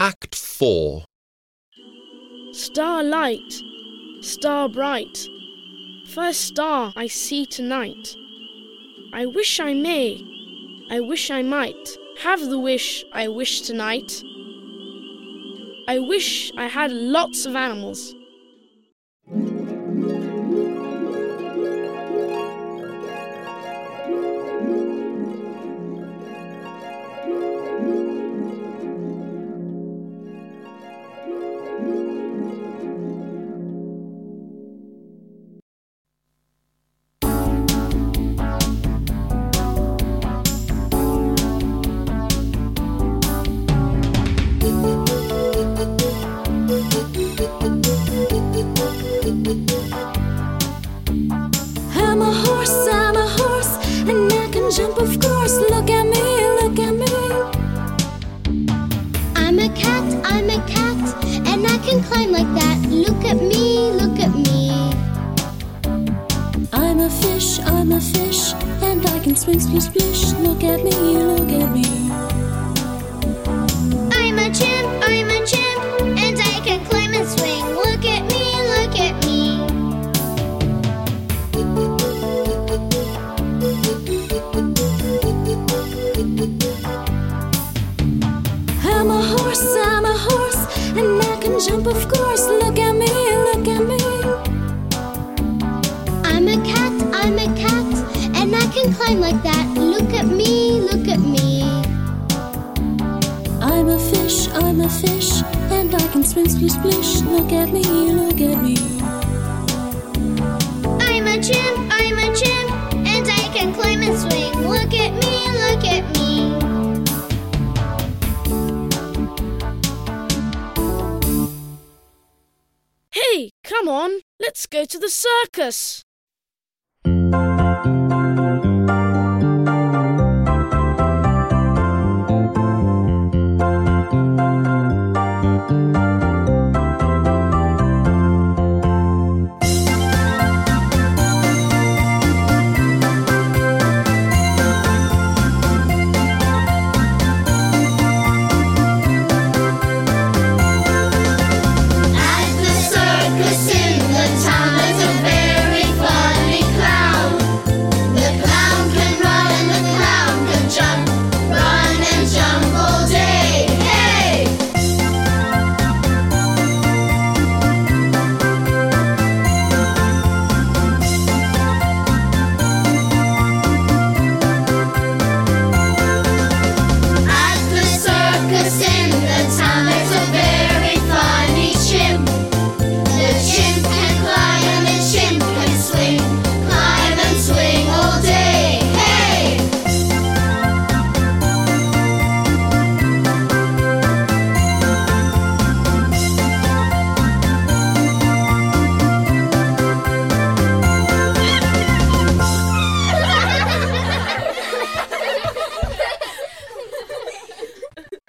Act 4. Starlight, star bright, first star I see tonight. I wish I may, I wish I might have the wish I wish tonight. I wish I had lots of animals. I'm a horse, and I can jump, of course. Look at me, look at me. I'm a cat, and I can climb like that. Look at me, look at me. I'm a fish, and I can swim, splish, splish. Look at me, look at me. I'm a chimp, and I can climb and swing. Look at me, look at me. I'm a horse, and I can jump, of course. Look at me, look at me. I'm a cat, and I can climb like that. Look at me, look at me. I'm a fish, and I can swim, splish, splish. Look at me, look at me. I'm a chimp, and I can climb and swing. Look at me, look at me. Hey, come on, let's go to the circus. At the circus in the town.